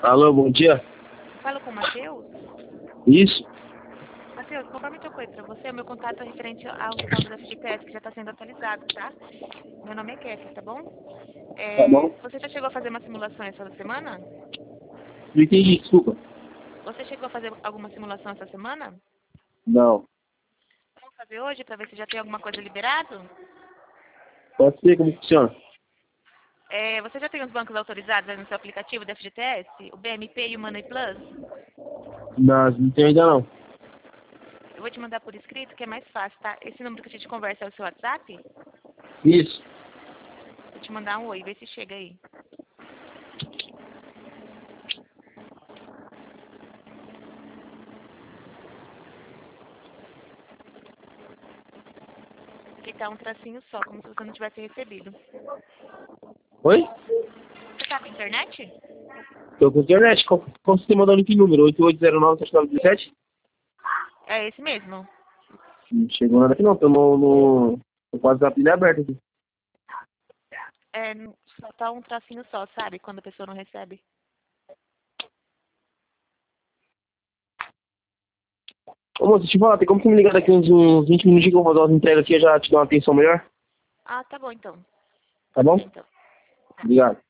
Alô, bom dia. Falo com o Matheus. Isso? Matheus, conforme eu coisa pra você, o meu contato é referente ao tal do FGTS, que já está sendo atualizado, tá? Meu nome é Kéfia, tá bom? Tá bom. Você já chegou a fazer uma simulação essa semana? Não entendi, desculpa. Você chegou a fazer alguma simulação essa semana? Não. Vamos fazer hoje para ver se já tem alguma coisa liberado? Pode ser, como funciona? Você já tem os bancos autorizados aí no seu aplicativo do FGTS? O BMP e o Money Plus? Não tenho ainda não. Eu vou te mandar por escrito, que é mais fácil, tá? Esse número que a gente conversa é o seu WhatsApp? Isso. Vou te mandar um oi, vê se chega aí. Aqui tá um tracinho só, como se você não tivesse recebido. Oi? Você tá com internet? Tô com internet. Qual você mandou o link número? 8809-3917? É esse mesmo. Não chegou nada aqui não. Tô no WhatsApp dele aberto aqui. Só tá um tracinho só, sabe? Quando a pessoa não recebe. Ô, moço, deixa eu te falar. Tem como você me ligar daqui uns 20 minutinhos que eu vou fazer umas entregas aqui e eu já te dou uma atenção melhor? Ah, tá bom então. Tá Pode ser bom? então. Obrigado.